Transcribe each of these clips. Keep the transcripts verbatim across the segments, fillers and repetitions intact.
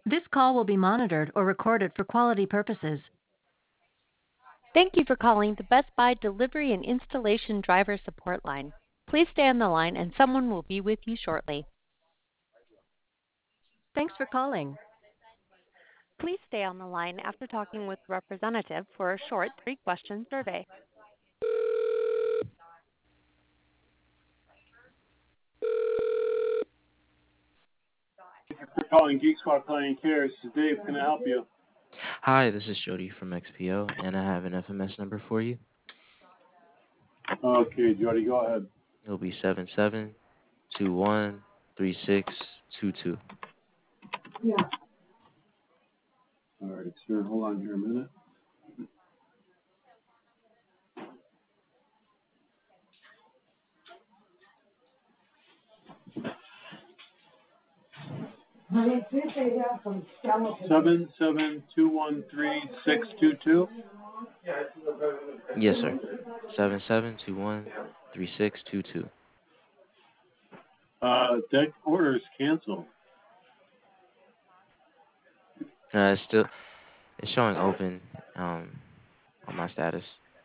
This call will be monitored or recorded for quality purposes. Thank you for calling the Best Buy Delivery and Installation Driver Support Line. Please stay on the line and someone will be with you shortly. Thanks for calling. Please stay on the line after talking with the representative for a short three-question survey. Thank you for calling Geek Squad Client Care. This is Dave. Can I help you? Hi, this is Jody from X P O, and I have an F M S number for you. Okay, Jody, go ahead. It'll be seven seven two one three six two two. Yeah. All right, sir. Hold on here a minute. Seven seven two one three six two two. Yes, sir. Seven seven two one three six two two. Uh, that order is canceled. Uh, it's still it's showing open um on my status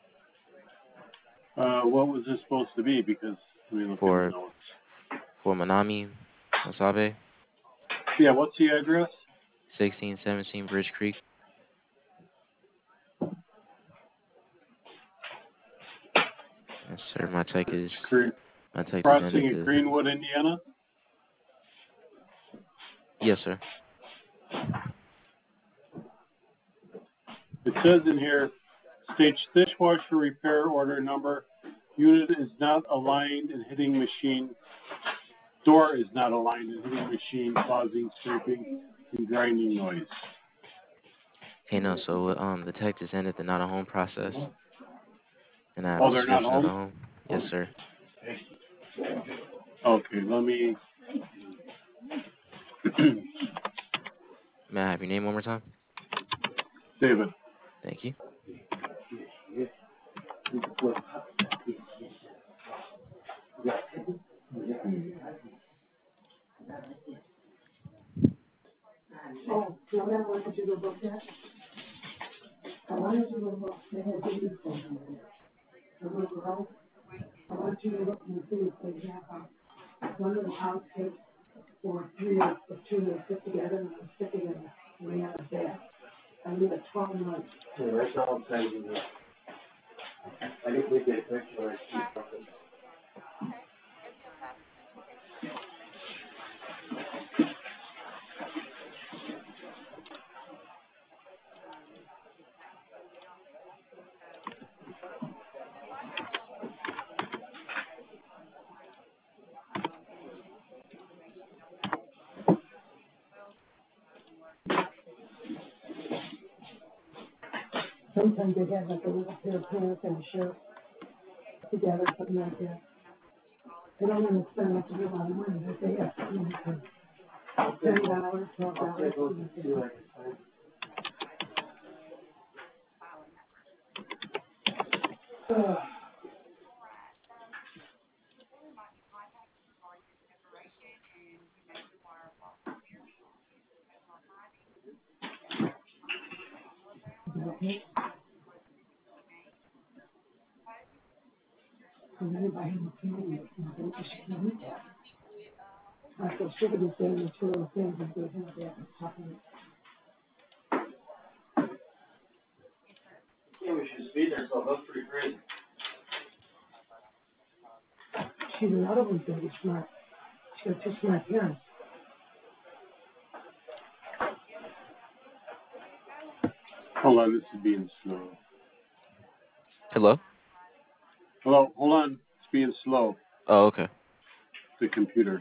Uh, what was this supposed to be? Because let me look at the for notes. for Manami Wasabe, Yeah, what's the address? sixteen seventeen Bridge Creek. Yes, sir. My tech is Green, my tech is ended crossing at the. Greenwood, Indiana. Yes, sir. It says in here, stage dishwasher repair order number. Unit is not aligned and hitting machine. Door is not aligned and hitting machine, causing scraping and grinding noise. Hey, no. So um, the tech just ended the not a home process, and I have Oh, a they're not description of the home? home. Yes, sir. Okay, let me. May I have your name one more time? David. Thank you. Oh, do you remember what you look at? I wanted you to look, they had the info. The little house. I want you to look and see if they have uh, one of the outfits or three or or two that fit together and I'm sticking in the way out of bed. I need a twelve months. Yeah, that's all I'm saying. I think we did eventually. Sometimes they have like a little pair of pants and a shirt together, something like that. They don't want to spend like a real lot of money, but they have something like that. Ten dollars, twelve dollars. Uh, And everybody in the community, you know, they just should need that. Like they should be saying the two little things and they have that and something. Yeah, we should speed there, so that's pretty crazy. She's another one's very smart. She got two smart parents. Hold on, this is being slow. Hello? Hello, hold on. It's being slow. Oh, okay. The computer.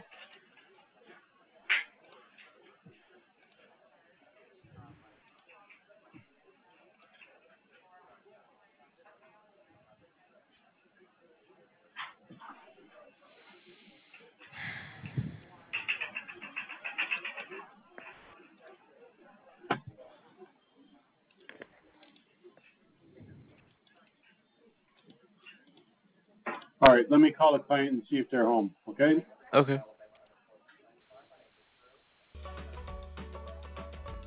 All right, let me call the client and see if they're home, okay? Okay.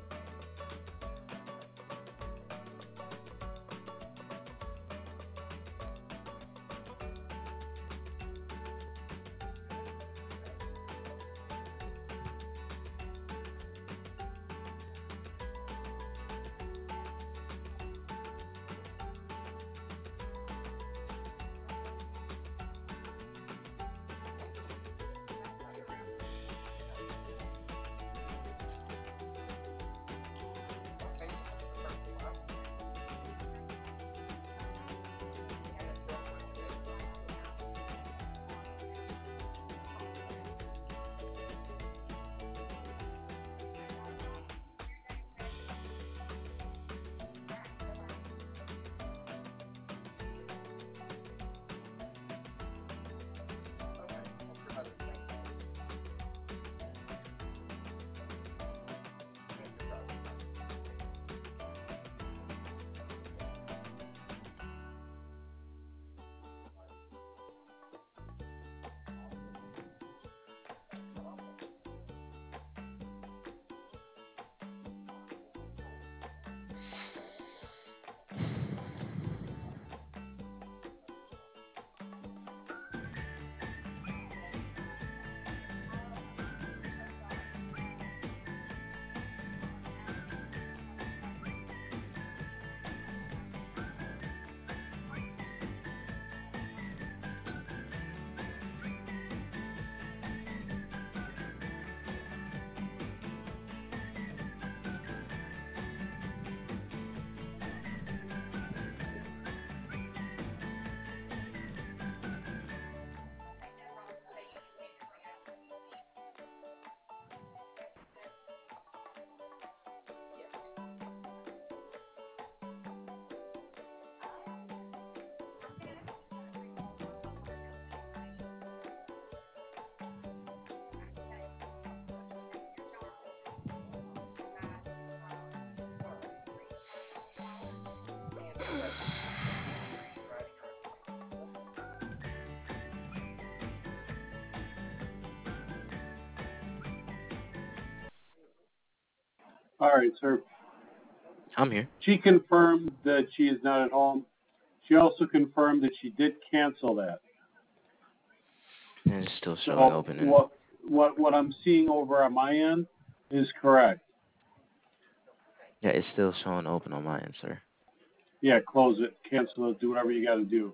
All right, sir. I'm here. She confirmed that she is not at home. She also confirmed that she did cancel that. And it's still So showing open. And what what what I'm seeing over on my end is correct. yeah, it's still showing open on my end, sir. Yeah, close it, cancel it, do whatever you got to do.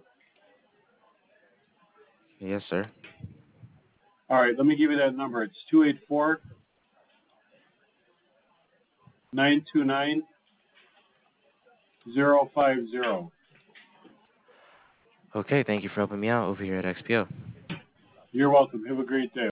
Yes, sir. All right, let me give you that number. It's two eight four, nine two nine, zero five zero. Okay, thank you for helping me out over here at X P O. You're welcome. Have a great day.